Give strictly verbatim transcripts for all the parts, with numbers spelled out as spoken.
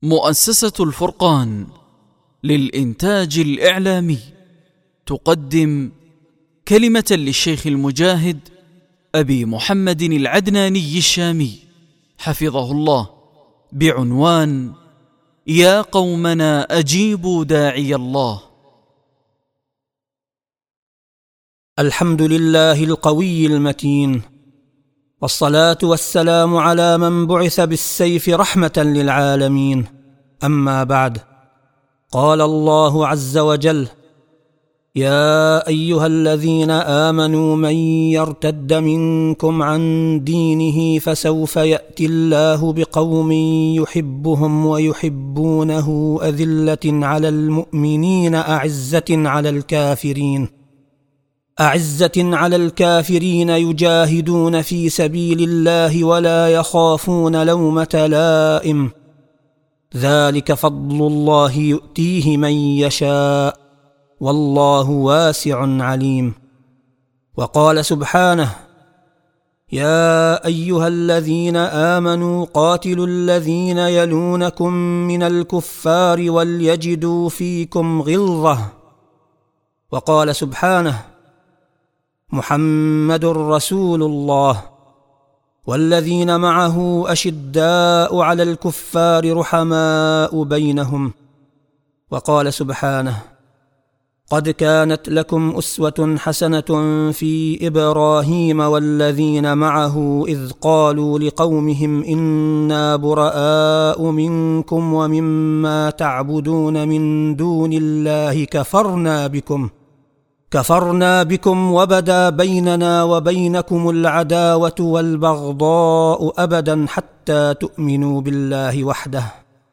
مؤسسة الفرقان للإنتاج الإعلامي تقدم كلمة للشيخ المجاهد أبي محمد العدناني الشامي حفظه الله بعنوان: يا قومنا أجيبوا داعي الله. الحمد لله القوي المتين، والصلاة والسلام على من بعث بالسيف رحمة للعالمين. أما بعد، قال الله عز وجل: يا أيها الذين آمنوا من يرتد منكم عن دينه فسوف يأتي الله بقوم يحبهم ويحبونه أذلة على المؤمنين أعزة على الكافرين أعزة على الكافرين يجاهدون في سبيل الله ولا يخافون لومة لائم، ذلك فضل الله يؤتيه من يشاء والله واسع عليم. وقال سبحانه: يا أيها الذين آمنوا قاتلوا الذين يلونكم من الكفار وليجدوا فيكم غلظة. وقال سبحانه: محمد رسول الله والذين معه أشداء على الكفار رحماء بينهم. وقال سبحانه: قد كانت لكم أسوة حسنة في إبراهيم والذين معه إذ قالوا لقومهم إنا براء منكم ومما تعبدون من دون الله كفرنا بكم كفرنا بكم وبدا بيننا وبينكم العداوة والبغضاء أبدا حتى تؤمنوا بالله وحده.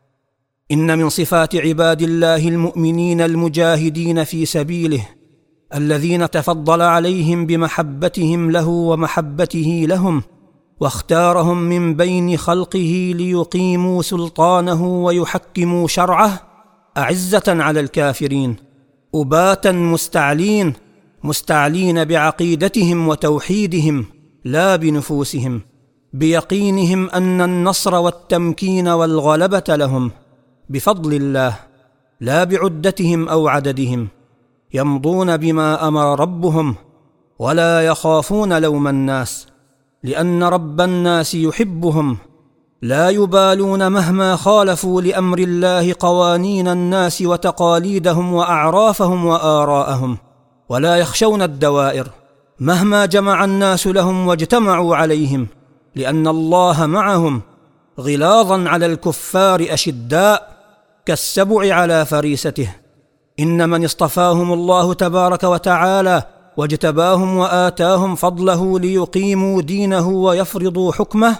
إن من صفات عباد الله المؤمنين المجاهدين في سبيله الذين تفضل عليهم بمحبتهم له ومحبته لهم، واختارهم من بين خلقه ليقيموا سلطانه ويحكموا شرعه، أعزة على الكافرين، أباتا مستعلين مستعلين بعقيدتهم وتوحيدهم لا بنفوسهم، بيقينهم أن النصر والتمكين والغلبة لهم بفضل الله لا بعدتهم أو عددهم، يمضون بما أمر ربهم ولا يخافون لوم الناس، لأن رب الناس يحبهم، لا يبالون مهما خالفوا لأمر الله قوانين الناس وتقاليدهم وأعرافهم وآراءهم، ولا يخشون الدوائر مهما جمع الناس لهم واجتمعوا عليهم، لأن الله معهم، غلاظا على الكفار أشداء كالسبع على فريسته. إن من اصطفاهم الله تبارك وتعالى واجتباهم وآتاهم فضله ليقيموا دينه ويفرضوا حكمه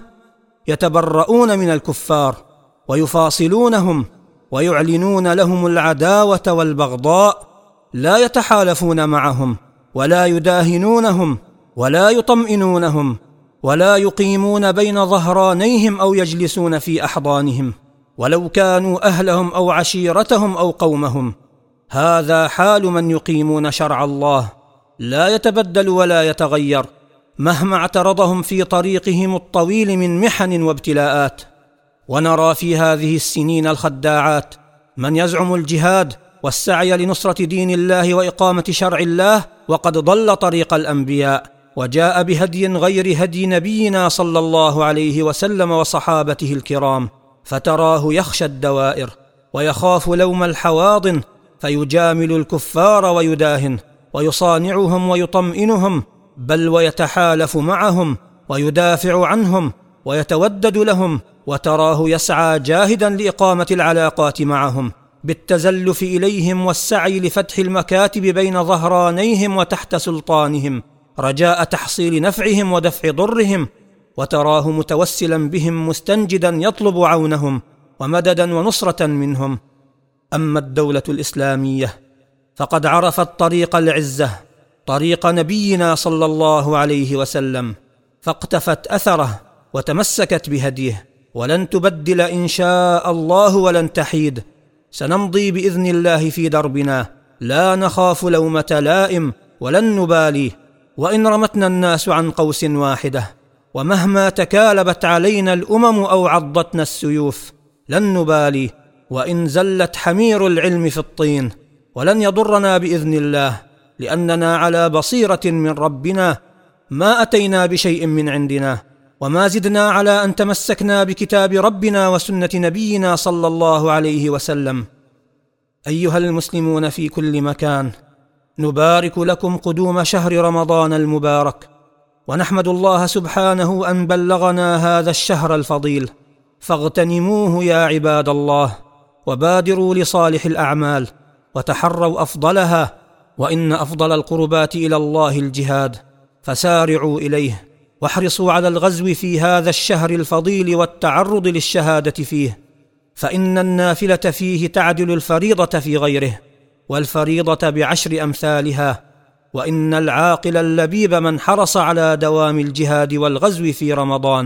يتبرؤون من الكفار ويفاصلونهم ويعلنون لهم العداوة والبغضاء، لا يتحالفون معهم ولا يداهنونهم ولا يطمئنونهم ولا يقيمون بين ظهرانيهم أو يجلسون في أحضانهم، ولو كانوا أهلهم أو عشيرتهم أو قومهم. هذا حال من يقيمون شرع الله، لا يتبدل ولا يتغير مهما اعترضهم في طريقهم الطويل من محن وابتلاءات. ونرى في هذه السنين الخداعات من يزعم الجهاد والسعي لنصرة دين الله وإقامة شرع الله وقد ضل طريق الأنبياء، وجاء بهدي غير هدي نبينا صلى الله عليه وسلم وصحابته الكرام، فتراه يخشى الدوائر ويخاف لوم الحواضن، فيجامل الكفار ويداهن ويصانعهم ويطمئنهم، بل ويتحالف معهم ويدافع عنهم ويتودد لهم، وتراه يسعى جاهدا لإقامة العلاقات معهم بالتزلف إليهم والسعي لفتح المكاتب بين ظهرانيهم وتحت سلطانهم رجاء تحصيل نفعهم ودفع ضرهم، وتراه متوسلا بهم مستنجدا يطلب عونهم ومددا ونصرة منهم. أما الدولة الإسلامية فقد عرفت طريق العزة، طريق نبينا صلى الله عليه وسلم، فاقتفت أثره وتمسكت بهديه، ولن تبدل إن شاء الله ولن تحيد. سنمضي بإذن الله في دربنا، لا نخاف لومة لائم ولن نبالي، وإن رمتنا الناس عن قوس واحدة، ومهما تكالبت علينا الأمم أو عضتنا السيوف لن نبالي، وإن زلت حمير العلم في الطين، ولن يضرنا بإذن الله، لأننا على بصيرة من ربنا، ما أتينا بشيء من عندنا، وما زدنا على أن تمسكنا بكتاب ربنا وسنة نبينا صلى الله عليه وسلم. أيها المسلمون في كل مكان، نبارك لكم قدوم شهر رمضان المبارك، ونحمد الله سبحانه أن بلغنا هذا الشهر الفضيل، فاغتنموه يا عباد الله، وبادروا لصالح الأعمال، وتحروا أفضلها، وإن أفضل القربات إلى الله الجهاد، فسارعوا إليه، واحرصوا على الغزو في هذا الشهر الفضيل والتعرض للشهادة فيه، فإن النافلة فيه تعدل الفريضة في غيره، والفريضة بعشر أمثالها. وإن العاقل اللبيب من حرص على دوام الجهاد والغزو في رمضان،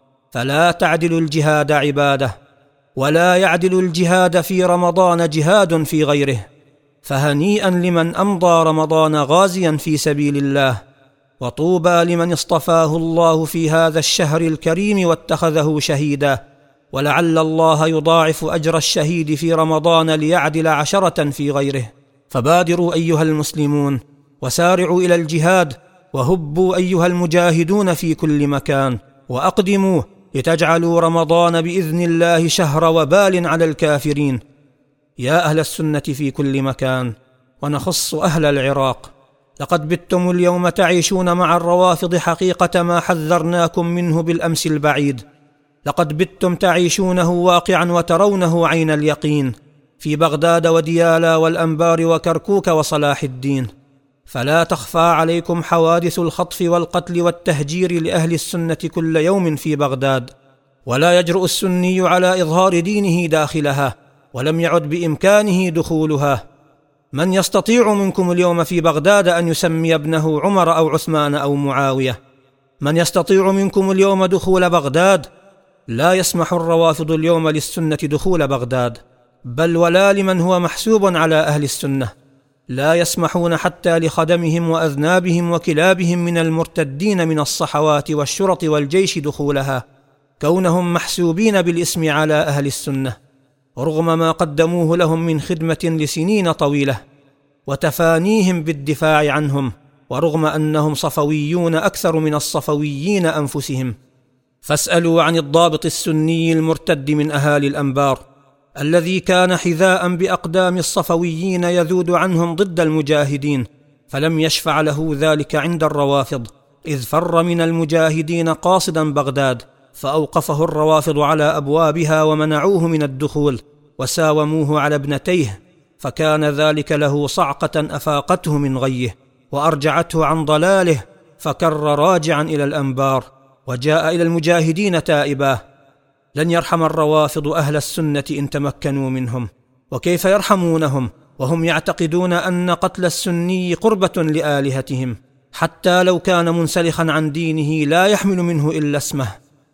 فلا تعدل الجهاد عبادة، ولا يعدل الجهاد في رمضان جهاد في غيره. فهنيئا لمن أمضى رمضان غازيا في سبيل الله، وطوبى لمن اصطفاه الله في هذا الشهر الكريم واتخذه شهيدا، ولعل الله يضاعف أجر الشهيد في رمضان ليعدل عشرة في غيره. فبادروا أيها المسلمون، وسارعوا إلى الجهاد، وهبوا أيها المجاهدون في كل مكان، وأقدموا لتجعلوا رمضان بإذن الله شهر وبال على الكافرين. يا أهل السنة في كل مكان، ونخص أهل العراق، لقد بتم اليوم تعيشون مع الروافض حقيقة ما حذرناكم منه بالأمس البعيد. لقد بتم تعيشونه واقعا وترونه عين اليقين في بغداد وديالا والأنبار وكركوك وصلاح الدين. فلا تخفى عليكم حوادث الخطف والقتل والتهجير لأهل السنة كل يوم في بغداد، ولا يجرؤ السني على إظهار دينه داخلها، ولم يعد بإمكانه دخولها. من يستطيع منكم اليوم في بغداد أن يسمي ابنه عمر أو عثمان أو معاوية؟ من يستطيع منكم اليوم دخول بغداد؟ لا يسمح الروافض اليوم للسنة دخول بغداد، بل ولا لمن هو محسوب على أهل السنة. لا يسمحون حتى لخدمهم وأذنابهم وكلابهم من المرتدين من الصحوات والشرط والجيش دخولها، كونهم محسوبين بالاسم على أهل السنة، رغم ما قدموه لهم من خدمة لسنين طويلة وتفانيهم بالدفاع عنهم، ورغم أنهم صفويون أكثر من الصفويين أنفسهم. فاسألوا عن الضابط السني المرتد من أهالي الأنبار، الذي كان حذاء بأقدام الصفويين يذود عنهم ضد المجاهدين، فلم يشفع له ذلك عند الروافض، إذ فر من المجاهدين قاصدا بغداد، فأوقفه الروافض على أبوابها ومنعوه من الدخول، وساوموه على ابنتيه، فكان ذلك له صعقة أفاقته من غيه وأرجعته عن ضلاله، فكر راجعا إلى الأنبار، وجاء إلى المجاهدين تائبا. لن يرحم الروافض أهل السنة إن تمكنوا منهم، وكيف يرحمونهم وهم يعتقدون أن قتل السني قربة لآلهتهم، حتى لو كان منسلخا عن دينه لا يحمل منه إلا اسمه،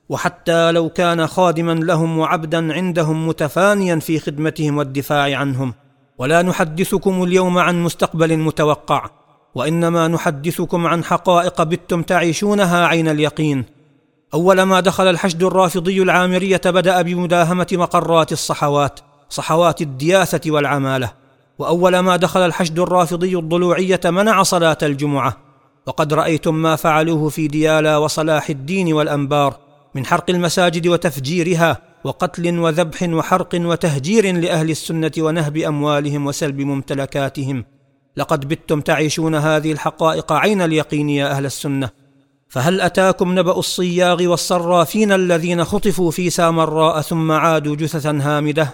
وحتى لو كان خادما لهم وعبدا عندهم متفانيا في خدمتهم والدفاع عنهم. ولا نحدثكم اليوم عن مستقبل متوقع، وإنما نحدثكم عن حقائق بتم تعيشونها عين اليقين. أول ما دخل الحشد الرافضي العامرية بدأ بمداهمة مقرات الصحوات، صحوات الدياثة والعمالة. وأول ما دخل الحشد الرافضي الضلوعية منع صلاة الجمعة، وقد رأيتم ما فعلوه في ديالا وصلاح الدين والأنبار من حرق المساجد وتفجيرها، وقتل وذبح وحرق وتهجير لأهل السنة ونهب أموالهم وسلب ممتلكاتهم. لقد بتم تعيشون هذه الحقائق عين اليقين يا أهل السنة. فهل أتاكم نبأ الصياغ والصرافين الذين خطفوا في سامراء ثم عادوا جثثا هامدة؟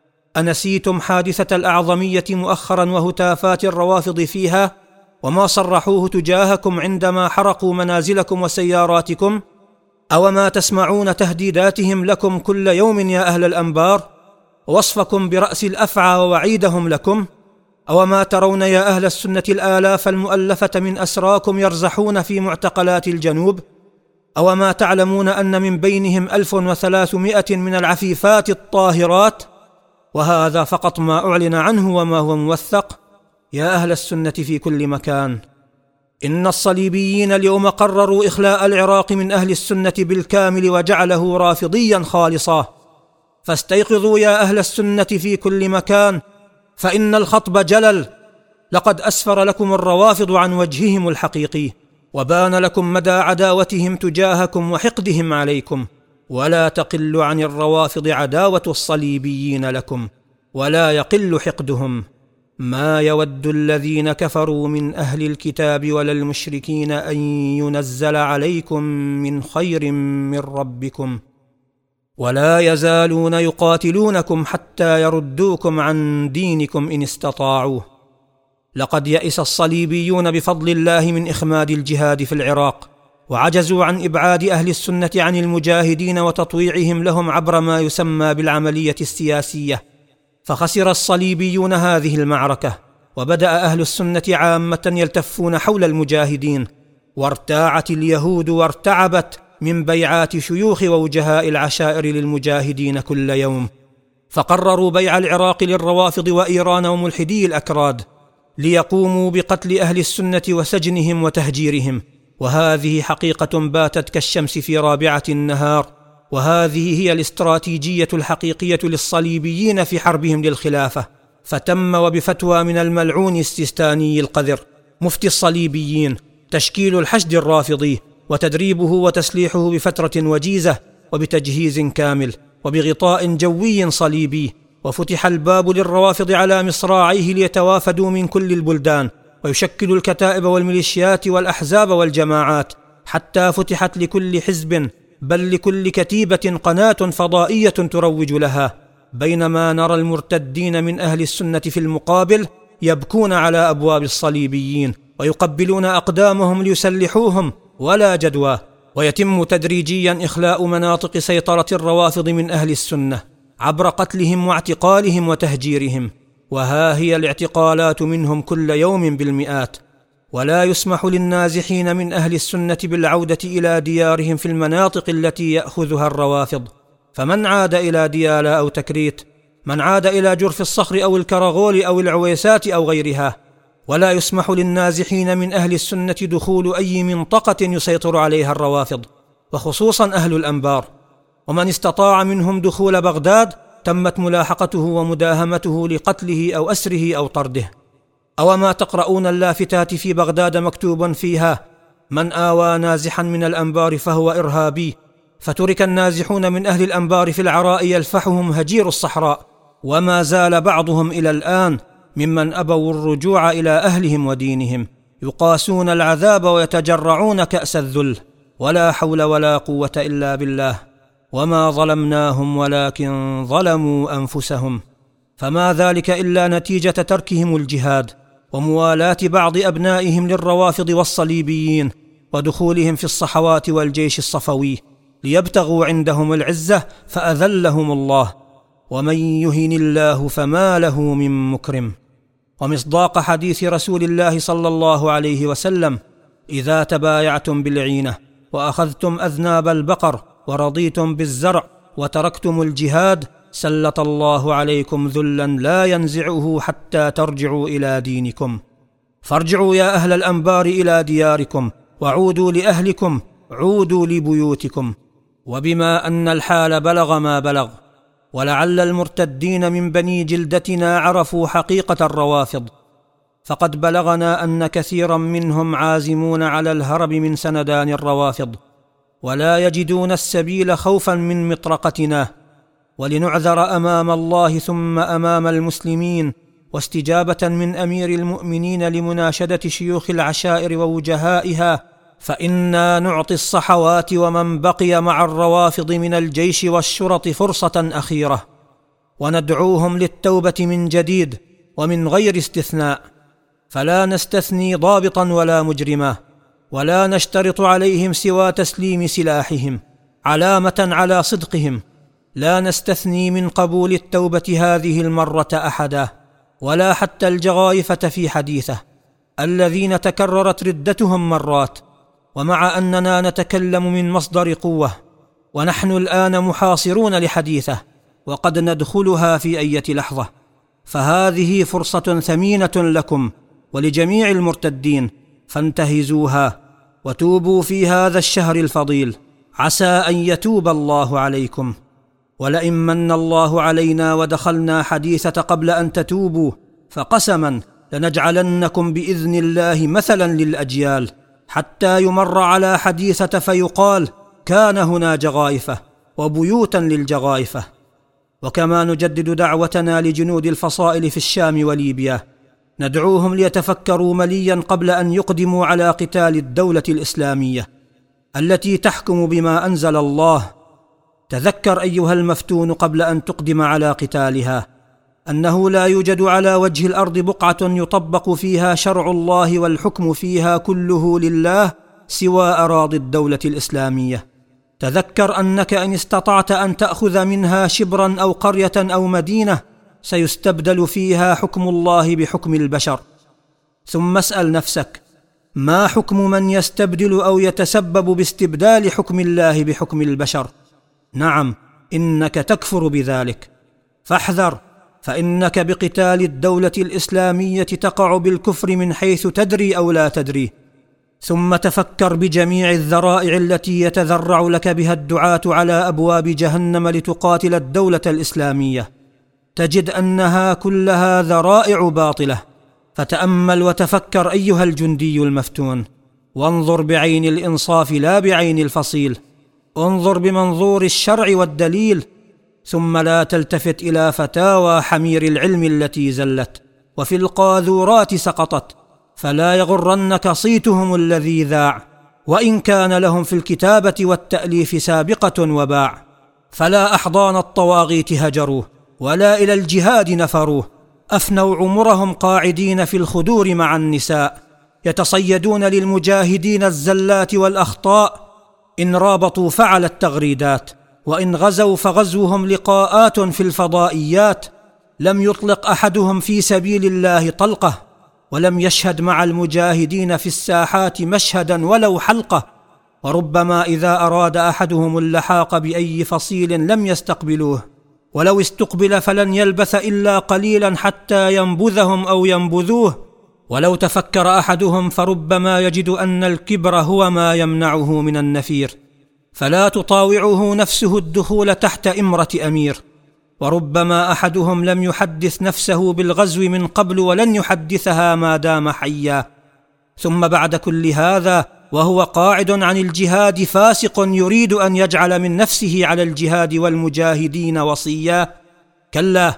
أنسيتم حادثة الأعظمية مؤخرا وهتافات الروافض فيها، وما صرحوه تجاهكم عندما حرقوا منازلكم وسياراتكم؟ أوما تسمعون تهديداتهم لكم كل يوم يا أهل الأنبار، ووصفكم برأس الأفعى ووعيدهم لكم؟ أوما ترون يا أهل السنة الآلاف المؤلفة من أسراكم يرزحون في معتقلات الجنوب؟ أوما تعلمون أن من بينهم ألف وثلاثمائة من العفيفات الطاهرات؟ وهذا فقط ما أعلن عنه وما هو موثق. يا أهل السنة في كل مكان، إن الصليبيين اليوم قرروا إخلاء العراق من أهل السنة بالكامل وجعله رافضيا خالصا. فاستيقظوا يا أهل السنة في كل مكان، فإن الخطب جلل. لقد أسفر لكم الروافض عن وجههم الحقيقي، وبان لكم مدى عداوتهم تجاهكم وحقدهم عليكم، ولا تقل عن الروافض عداوة الصليبيين لكم، ولا يقل حقدهم. ما يود الذين كفروا من أهل الكتاب ولا المشركين أن ينزل عليكم من خير من ربكم، ولا يزالون يقاتلونكم حتى يردوكم عن دينكم إن استطاعوا. لقد يئس الصليبيون بفضل الله من إخماد الجهاد في العراق، وعجزوا عن إبعاد أهل السنة عن المجاهدين وتطويعهم لهم عبر ما يسمى بالعملية السياسية، فخسر الصليبيون هذه المعركة، وبدأ أهل السنة عامة يلتفون حول المجاهدين، وارتاعت اليهود وارتعبت من بيعات شيوخ ووجهاء العشائر للمجاهدين كل يوم، فقرروا بيع العراق للروافض وإيران وملحدي الأكراد ليقوموا بقتل أهل السنة وسجنهم وتهجيرهم. وهذه حقيقة باتت كالشمس في رابعة النهار، وهذه هي الاستراتيجية الحقيقية للصليبيين في حربهم للخلافة. فتم وبفتوى من الملعون السيستاني القذر مفتي الصليبيين تشكيل الحشد الرافضي وتدريبه وتسليحه بفترة وجيزة وبتجهيز كامل وبغطاء جوي صليبي، وفتح الباب للروافض على مصراعيه ليتوافدوا من كل البلدان ويشكلوا الكتائب والميليشيات والأحزاب والجماعات، حتى فتحت لكل حزب بل لكل كتيبة قناة فضائية تروج لها، بينما نرى المرتدين من أهل السنة في المقابل يبكون على أبواب الصليبيين ويقبلون أقدامهم ليسلحوهم ولا جدوى. ويتم تدريجيا إخلاء مناطق سيطرة الروافض من أهل السنة عبر قتلهم واعتقالهم وتهجيرهم، وها هي الاعتقالات منهم كل يوم بالمئات. ولا يسمح للنازحين من أهل السنة بالعودة إلى ديارهم في المناطق التي يأخذها الروافض، فمن عاد إلى ديالا أو تكريت، من عاد إلى جرف الصخر أو الكرغول أو العويسات أو غيرها. ولا يسمح للنازحين من أهل السنة دخول أي منطقة يسيطر عليها الروافض، وخصوصا أهل الأنبار. ومن استطاع منهم دخول بغداد تمت ملاحقته ومداهمته لقتله أو أسره أو طرده. أو ما تقرؤون اللافتات في بغداد مكتوب فيها: من آوى نازحا من الأنبار فهو إرهابي، فترك النازحون من أهل الأنبار في العراء يلفحهم هجير الصحراء، وما زال بعضهم إلى الآن ممن أبوا الرجوع إلى أهلهم ودينهم يقاسون العذاب ويتجرعون كأس الذل، ولا حول ولا قوة إلا بالله. وما ظلمناهم ولكن ظلموا أنفسهم، فما ذلك إلا نتيجة تركهم الجهاد وموالاة بعض أبنائهم للروافض والصليبيين ودخولهم في الصحوات والجيش الصفوي ليبتغوا عندهم العزة فأذلهم الله، ومن يهن الله فما له من مكرم. ومصداق حديث رسول الله صلى الله عليه وسلم: إذا تبايعتم بالعينة وأخذتم أذناب البقر ورضيتم بالزرع وتركتم الجهاد سلط الله عليكم ذلا لا ينزعه حتى ترجعوا إلى دينكم. فارجعوا يا أهل الأنبار إلى دياركم، وعودوا لأهلكم، عودوا لبيوتكم. وبما أن الحال بلغ ما بلغ، ولعل المرتدين من بني جلدتنا عرفوا حقيقة الروافض، فقد بلغنا أن كثيرا منهم عازمون على الهرب من سندان الروافض، ولا يجدون السبيل خوفا من مطرقتنا. ولنعذر أمام الله ثم أمام المسلمين، واستجابة من أمير المؤمنين لمناشدة شيوخ العشائر ووجهائها، فإنا نعطي الصحوات ومن بقي مع الروافض من الجيش والشرط فرصة أخيرة، وندعوهم للتوبة من جديد ومن غير استثناء، فلا نستثني ضابطا ولا مجرما، ولا نشترط عليهم سوى تسليم سلاحهم علامة على صدقهم. لا نستثني من قبول التوبة هذه المرة أحدا، ولا حتى الجغايفة في حديثه الذين تكررت ردتهم مرات. ومع أننا نتكلم من مصدر قوة، ونحن الآن محاصرون لحديثه وقد ندخلها في أي لحظة، فهذه فرصة ثمينة لكم ولجميع المرتدين، فانتهزوها وتوبوا في هذا الشهر الفضيل، عسى أن يتوب الله عليكم. ولئن من الله علينا ودخلنا حديثة قبل أن تتوبوا فقسما لنجعلنكم بإذن الله مثلا للأجيال، حتى يمر على حديثة فيقال كان هنا جغائفة وبيوتا للجغائفة. وكما نجدد دعوتنا لجنود الفصائل في الشام وليبيا، ندعوهم ليتفكروا مليا قبل أن يقدموا على قتال الدولة الإسلامية التي تحكم بما أنزل الله. تذكر أيها المفتون قبل أن تقدم على قتالها أنه لا يوجد على وجه الأرض بقعة يطبق فيها شرع الله والحكم فيها كله لله سوى أراضي الدولة الإسلامية. تذكر أنك إن استطعت أن تأخذ منها شبرا أو قرية أو مدينة سيستبدل فيها حكم الله بحكم البشر. ثم اسأل نفسك: ما حكم من يستبدل أو يتسبب باستبدال حكم الله بحكم البشر؟ نعم، إنك تكفر بذلك، فاحذر، فإنك بقتال الدولة الإسلامية تقع بالكفر من حيث تدري أو لا تدري. ثم تفكر بجميع الذرائع التي يتذرع لك بها الدعاة على أبواب جهنم لتقاتل الدولة الإسلامية، تجد أنها كلها ذرائع باطلة. فتأمل وتفكر أيها الجندي المفتون، وانظر بعين الإنصاف لا بعين الفصيل، انظر بمنظور الشرع والدليل، ثم لا تلتفت إلى فتاوى حمير العلم التي زلت وفي القاذورات سقطت، فلا يغرنك صيتهم الذي ذاع، وإن كان لهم في الكتابة والتأليف سابقة وباع. فلا أحضان الطواغيت هجروه ولا إلى الجهاد نفروه، أفنوا عمرهم قاعدين في الخدور مع النساء، يتصيدون للمجاهدين الزلات والأخطاء. إن رابطوا فعل التغريدات، وإن غزوا فغزوهم لقاءات في الفضائيات. لم يطلق أحدهم في سبيل الله طلقة، ولم يشهد مع المجاهدين في الساحات مشهدا ولو حلقة. وربما إذا أراد أحدهم اللحاق بأي فصيل لم يستقبلوه، ولو استقبل فلن يلبث إلا قليلا حتى ينبذهم أو ينبذوه. ولو تفكر أحدهم فربما يجد أن الكبر هو ما يمنعه من النفير، فلا تطاوعه نفسه الدخول تحت إمرة أمير. وربما أحدهم لم يحدث نفسه بالغزو من قبل ولن يحدثها ما دام حيا. ثم بعد كل هذا وهو قاعد عن الجهاد فاسق يريد أن يجعل من نفسه على الجهاد والمجاهدين وصيا؟ كلا،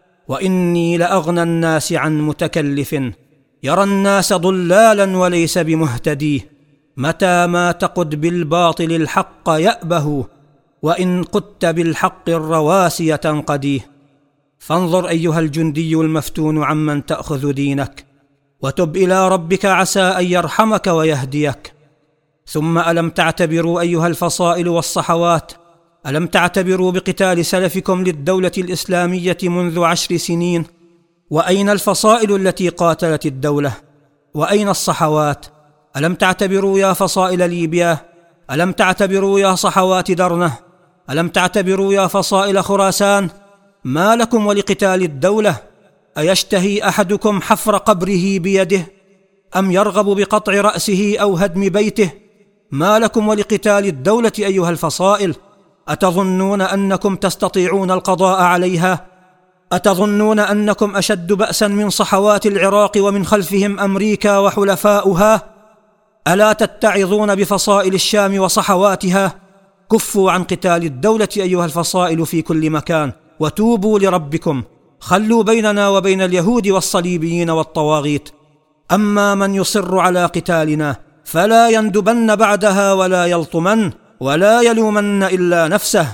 وإني لأغنى الناس عن متكلف يرى الناس ضلالا وليس بمهتديه. متى ما تقد بالباطل الحق يأبه، وإن قدت بالحق الرواسي تنقديه. فانظر أيها الجندي المفتون عمن تأخذ دينك، وتب إلى ربك عسى أن يرحمك ويهديك. ثم ألم تعتبروا أيها الفصائل والصحوات، ألم تعتبروا بقتال سلفكم للدولة الإسلامية منذ عشر سنين؟ وأين الفصائل التي قاتلت الدولة؟ وأين الصحوات؟ ألم تعتبروا يا فصائل ليبيا؟ ألم تعتبروا يا صحوات درنة؟ ألم تعتبروا يا فصائل خراسان؟ ما لكم ولقتال الدولة؟ أيشتهي أحدكم حفر قبره بيده، أم يرغب بقطع رأسه أو هدم بيته؟ ما لكم ولقتال الدولة أيها الفصائل؟ أتظنون أنكم تستطيعون القضاء عليها؟ أتظنون أنكم أشد بأسا من صحوات العراق ومن خلفهم أمريكا وحلفاؤها؟ ألا تتعظون بفصائل الشام وصحواتها؟ كفوا عن قتال الدولة أيها الفصائل في كل مكان، وتوبوا لربكم. خلوا بيننا وبين اليهود والصليبيين والطواغيت. أما من يصر على قتالنا فلا يندبن بعدها ولا يلطمن ولا يلومن إلا نفسه.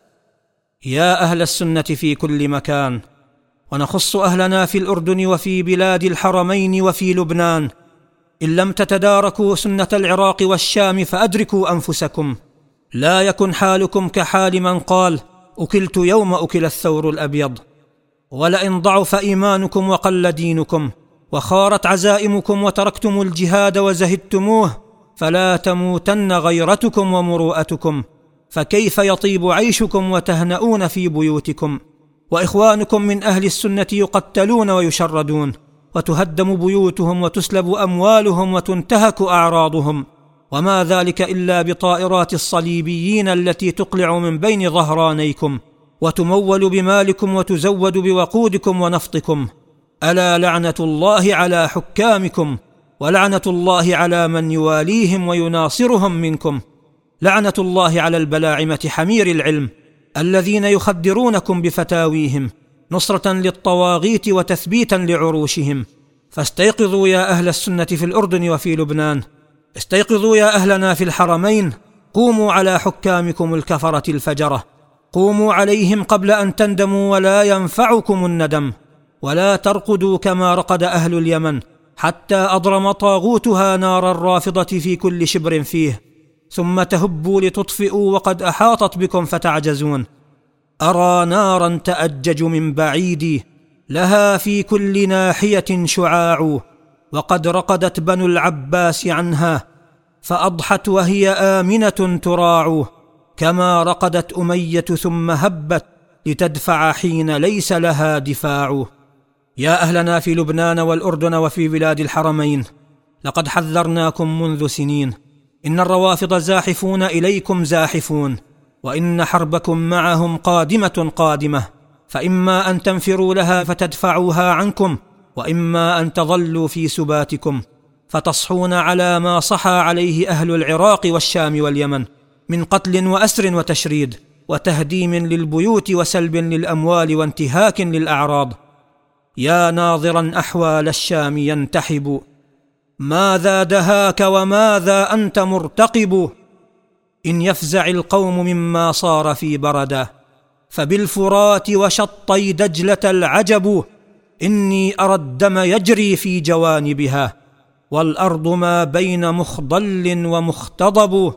يا أهل السنة في كل مكان، ونخص أهلنا في الأردن وفي بلاد الحرمين وفي لبنان، إن لم تتداركوا سنة العراق والشام فأدركوا أنفسكم. لا يكن حالكم كحال من قال أكلت يوم أكل الثور الأبيض. ولئن ضعف إيمانكم وقل دينكم وخارت عزائمكم وتركتم الجهاد وزهدتموه، فلا تموتن غيرتكم ومروءتكم، فكيف يطيب عيشكم وتهنؤون في بيوتكم، وإخوانكم من أهل السنة يقتلون ويشردون، وتهدم بيوتهم وتسلب أموالهم وتنتهك أعراضهم، وما ذلك إلا بطائرات الصليبيين التي تقلع من بين ظهرانيكم. وتمول بمالكم وتزود بوقودكم ونفطكم. ألا لعنة الله على حكامكم، ولعنة الله على من يواليهم ويناصرهم منكم. لعنة الله على البلاعمة حمير العلم الذين يخدرونكم بفتاويهم نصرة للطواغيت وتثبيتا لعروشهم. فاستيقظوا يا أهل السنة في الأردن وفي لبنان، استيقظوا يا أهلنا في الحرمين، قوموا على حكامكم الكفرة الفجرة، قوموا عليهم قبل أن تندموا ولا ينفعكم الندم. ولا ترقدوا كما رقد أهل اليمن حتى أضرم طاغوتها نار الرافضة في كل شبر فيه، ثم تهبوا لتطفئوا وقد أحاطت بكم فتعجزون. أرى نارا تأجج من بعيد، لها في كل ناحية شعاع، وقد رقدت بنو العباس عنها فأضحت وهي آمنة تراع، كما رقدت أمية ثم هبت لتدفع حين ليس لها دفاع. يا أهلنا في لبنان والأردن وفي بلاد الحرمين، لقد حذرناكم منذ سنين، إن الروافض زاحفون إليكم زاحفون، وإن حربكم معهم قادمة قادمة، فإما أن تنفروا لها فتدفعوها عنكم، وإما أن تظلوا في سباتكم فتصحون على ما صحى عليه أهل العراق والشام واليمن من قتل وأسر وتشريد وتهديم للبيوت وسلب للأموال وانتهاك للأعراض. يا ناظرا أحوال الشام ينتحب، ماذا دهاك وماذا أنت مرتقب؟ إن يفزع القوم مما صار في بردا، فبالفرات وشطي دجلة العجب. إني أرى الدم يجري في جوانبها، والأرض ما بين مخضل ومختضب.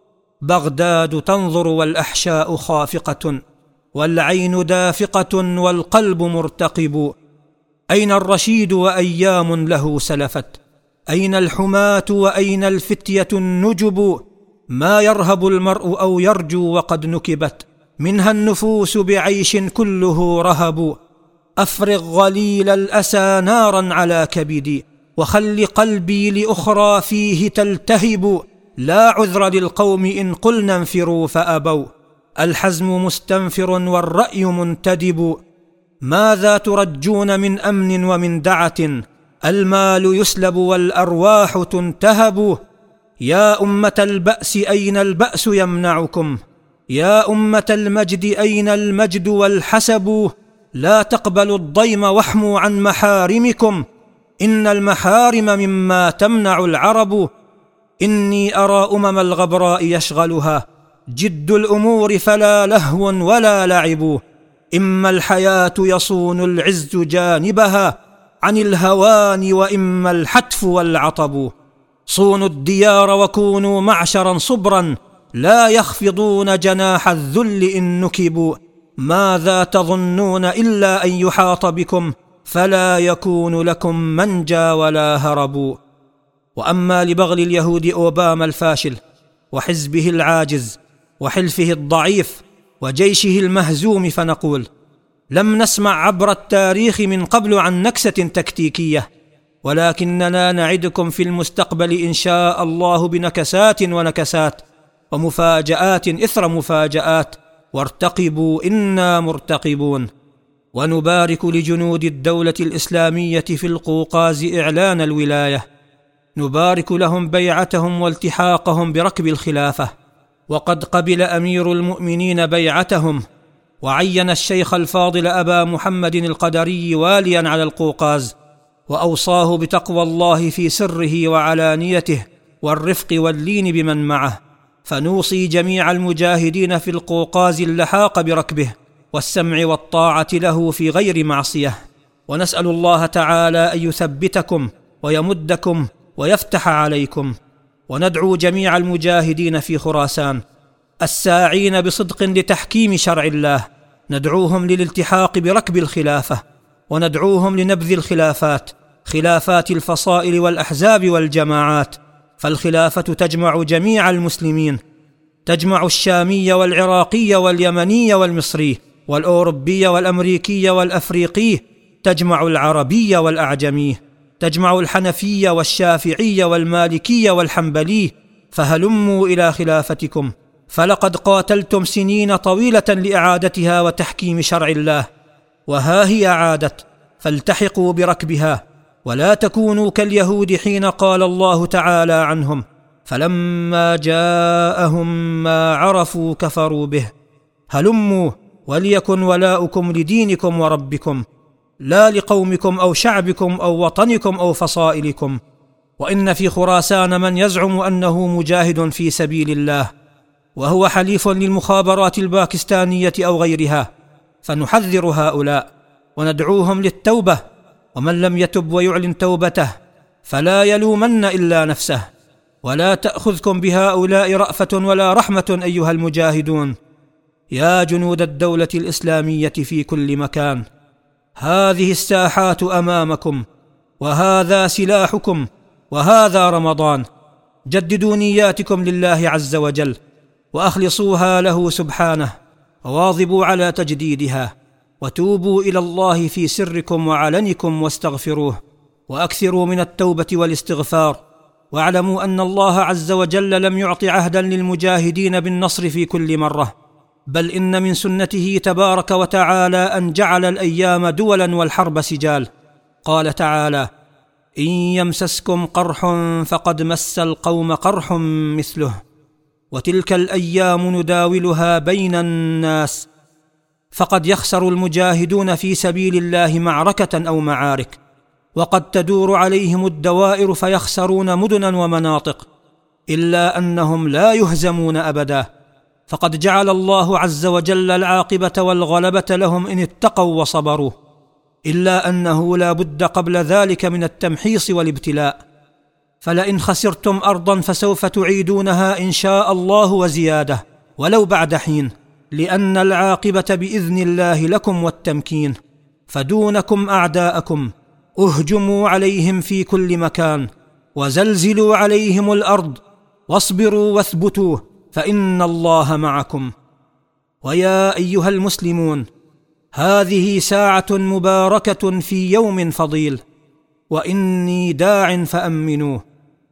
بغداد تنظر والأحشاء خافقة، والعين دافقة والقلب مرتقب. أين الرشيد وأيام له سلفت؟ أين الحماة وأين الفتية النجب؟ ما يرهب المرء أو يرجو وقد نكبت منها النفوس بعيش كله رهب. أفرغ غليل الأسى نارا على كبدي، وخل قلبي لأخرى فيه تلتهب. لا عذر للقوم إن قلنا انفروا فأبوا، الحزم مستنفر والرأي منتدب. ماذا ترجون من أمن ومن دعة؟ المال يسلب والأرواح تنتهب. يا أمة البأس أين البأس يمنعكم؟ يا أمة المجد أين المجد والحسب؟ لا تقبلوا الضيم واحموا عن محارمكم، إن المحارم مما تمنع العرب. إني أرى أمم الغبراء يشغلها جد الأمور فلا لهو ولا لعب. إما الحياة يصون العز جانبها عن الهوان، وإما الحتف والعطب. صونوا الديار وكونوا معشرا صبرا، لا يخفضون جناح الذل إن نكبوا. ماذا تظنون إلا أن يحاط بكم، فلا يكون لكم منجى ولا هرب. وأما لبغل اليهود أوباما الفاشل وحزبه العاجز وحلفه الضعيف وجيشه المهزوم، فنقول: لم نسمع عبر التاريخ من قبل عن نكسة تكتيكية، ولكننا نعدكم في المستقبل إن شاء الله بنكسات ونكسات ومفاجآت إثر مفاجآت، وارتقبوا إنا مرتقبون. ونبارك لجنود الدولة الإسلامية في القوقاز إعلان الولاية، نبارك لهم بيعتهم والتحاقهم بركب الخلافة، وقد قبل أمير المؤمنين بيعتهم، وعين الشيخ الفاضل أبا محمد القدري واليا على القوقاز، وأوصاه بتقوى الله في سره وعلانيته والرفق واللين بمن معه. فنوصي جميع المجاهدين في القوقاز اللحاق بركبه والسمع والطاعة له في غير معصية، ونسأل الله تعالى أن يثبتكم ويمدكم ويفتح عليكم. وندعو جميع المجاهدين في خراسان الساعين بصدق لتحكيم شرع الله، ندعوهم للالتحاق بركب الخلافة، وندعوهم لنبذ الخلافات، خلافات الفصائل والأحزاب والجماعات، فالخلافة تجمع جميع المسلمين، تجمع الشامي والعراقي واليمني والمصري والأوروبي والأمريكي والأفريقي، تجمع العربي والأعجمي، تجمع الحنفي والشافعي والمالكي والحنبلي. فهلموا إلى خلافتكم، فلقد قاتلتم سنين طويلة لإعادتها وتحكيم شرع الله، وها هي عادت، فالتحقوا بركبها، ولا تكونوا كاليهود حين قال الله تعالى عنهم: فلما جاءهم ما عرفوا كفروا به. هلموا وليكن ولاؤكم لدينكم وربكم، لا لقومكم أو شعبكم أو وطنكم أو فصائلكم. وإن في خراسان من يزعم أنه مجاهد في سبيل الله، وهو حليف للمخابرات الباكستانية أو غيرها، فنحذر هؤلاء وندعوهم للتوبة، ومن لم يتب ويعلن توبته فلا يلومن إلا نفسه. ولا تأخذكم بهؤلاء رأفة ولا رحمة أيها المجاهدون يا جنود الدولة الإسلامية في كل مكان. هذه الساحات أمامكم، وهذا سلاحكم، وهذا رمضان. جددوا نياتكم لله عز وجل، وأخلصوها له سبحانه، وواظبوا على تجديدها، وتوبوا إلى الله في سركم وعلنكم واستغفروه، وأكثروا من التوبة والاستغفار. واعلموا أن الله عز وجل لم يعط عهدا للمجاهدين بالنصر في كل مرة، بل إن من سنته تبارك وتعالى أن جعل الأيام دولا والحرب سجال. قال تعالى: إن يمسسكم قرح فقد مس القوم قرح مثله، وتلك الأيام نداولها بين الناس. فقد يخسر المجاهدون في سبيل الله معركة أو معارك، وقد تدور عليهم الدوائر فيخسرون مدنا ومناطق، إلا أنهم لا يهزمون أبدا، فقد جعل الله عز وجل العاقبة والغلبة لهم إن اتقوا وصبروا، إلا أنه لا بد قبل ذلك من التمحيص والابتلاء. فلئن خسرتم أرضا فسوف تعيدونها إن شاء الله وزيادة، ولو بعد حين، لأن العاقبة بإذن الله لكم والتمكين. فدونكم أعداءكم، اهجموا عليهم في كل مكان، وزلزلوا عليهم الأرض، واصبروا واثبتوا، فإن الله معكم. ويا أيها المسلمون، هذه ساعة مباركة في يوم فضيل، وإني داع فأمنوه.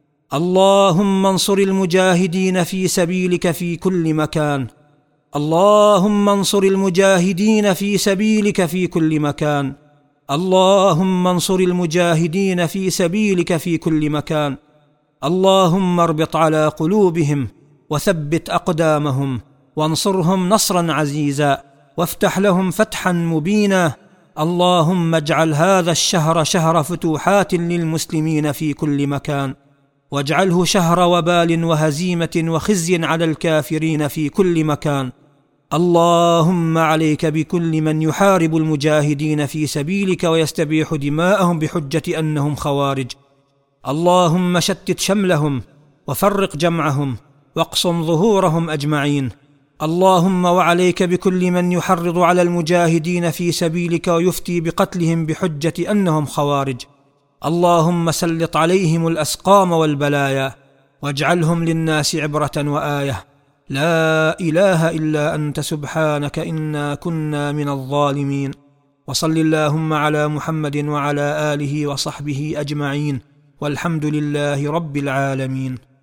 اللهم انصر المجاهدين في سبيلك في كل مكان، اللهم انصر المجاهدين في سبيلك في كل مكان، اللهم انصر المجاهدين في سبيلك في كل مكان. اللهم اربط على قلوبهم وثبت أقدامهم، وانصرهم نصرا عزيزا، وافتح لهم فتحا مبينا. اللهم اجعل هذا الشهر شهر فتوحات للمسلمين في كل مكان، واجعله شهر وبال وهزيمة وخزي على الكافرين في كل مكان. اللهم عليك بكل من يحارب المجاهدين في سبيلك ويستبيح دماءهم بحجة أنهم خوارج. اللهم شتت شملهم وفرق جمعهم واقصم ظهورهم أجمعين. اللهم وعليك بكل من يحرض على المجاهدين في سبيلك ويفتي بقتلهم بحجة أنهم خوارج. اللهم سلط عليهم الأسقام والبلايا، واجعلهم للناس عبرة وآية. لا إله إلا أنت سبحانك إنا كنا من الظالمين. وصل اللهم على محمد وعلى آله وصحبه أجمعين، والحمد لله رب العالمين.